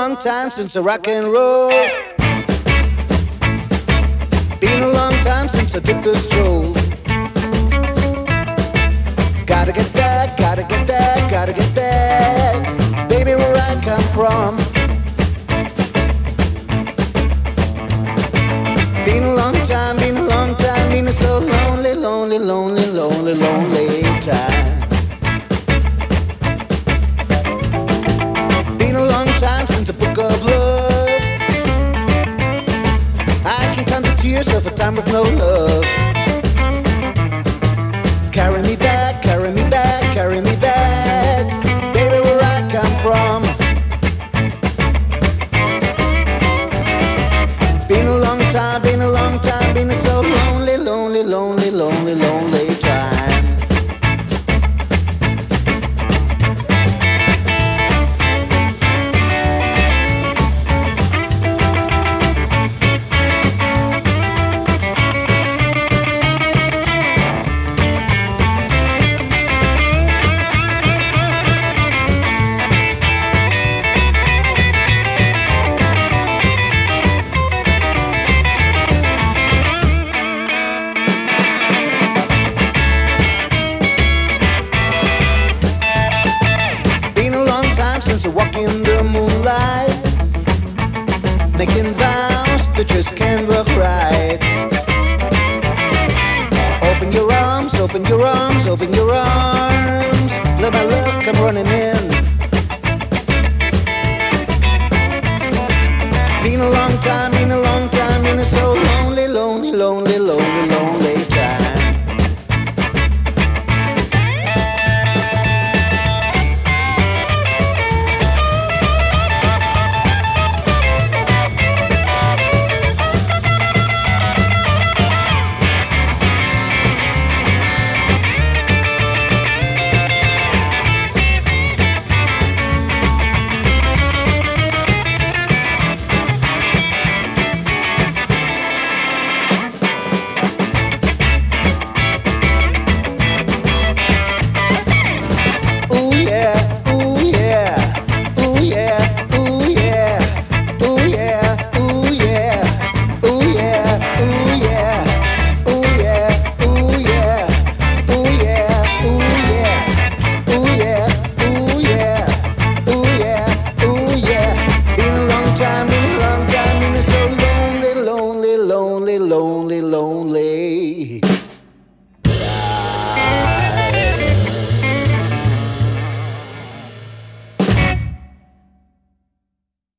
long time since I rock and roll. Been a long time since I took the stroll. Gotta get back, gotta get back, gotta get back, baby, where I come from. Been a long time, been a long time, been a so lonely, lonely, lonely, lonely, lonely time. Been a long time since a book of love. I can count the tears of a time with no love. Carry me back, carry me back, carry me back, baby, where I come from. Been a long time, been a long time, been a so lonely, lonely, lonely, lonely, lonely time. Since I walk in the moonlight, making vows that just can't work right. Open your arms, open your arms, open your arms. Let my love come running in.